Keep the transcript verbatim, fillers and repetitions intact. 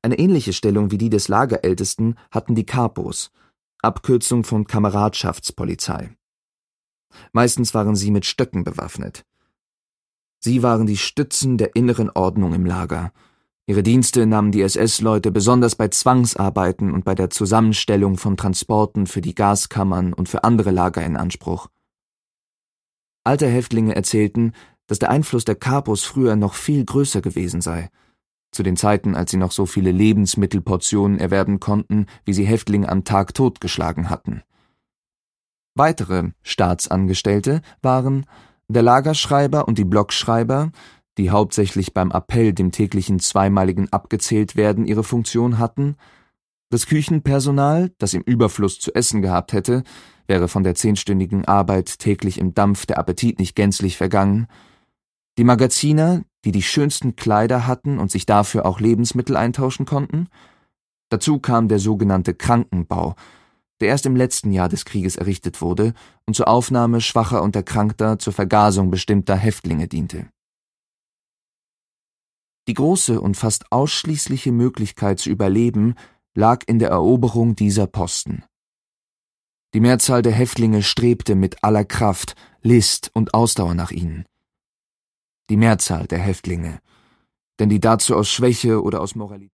Eine ähnliche Stellung wie die des Lagerältesten hatten die Kapos, Abkürzung von Kameradschaftspolizei. Meistens waren sie mit Stöcken bewaffnet. Sie waren die Stützen der inneren Ordnung im Lager. Ihre Dienste nahmen die S S-Leute besonders bei Zwangsarbeiten und bei der Zusammenstellung von Transporten für die Gaskammern und für andere Lager in Anspruch. Alte Häftlinge erzählten, dass der Einfluss der Kapos früher noch viel größer gewesen sei, zu den Zeiten, als sie noch so viele Lebensmittelportionen erwerben konnten, wie sie Häftlinge am Tag totgeschlagen hatten. Weitere Staatsangestellte waren der Lagerschreiber und die Blockschreiber, die hauptsächlich beim Appell, dem täglichen zweimaligen Abgezähltwerden, ihre Funktion hatten, das Küchenpersonal, das im Überfluss zu essen gehabt hätte, wäre von der zehnstündigen Arbeit täglich im Dampf der Appetit nicht gänzlich vergangen, die Magaziner, die die schönsten Kleider hatten und sich dafür auch Lebensmittel eintauschen konnten. Dazu kam der sogenannte Krankenbau, der erst im letzten Jahr des Krieges errichtet wurde und zur Aufnahme schwacher und Erkrankter, zur Vergasung bestimmter Häftlinge diente. Die große und fast ausschließliche Möglichkeit zu überleben lag in der Eroberung dieser Posten. Die Mehrzahl der Häftlinge strebte mit aller Kraft, List und Ausdauer nach ihnen. Die Mehrzahl der Häftlinge, denn die dazu aus Schwäche oder aus Moralität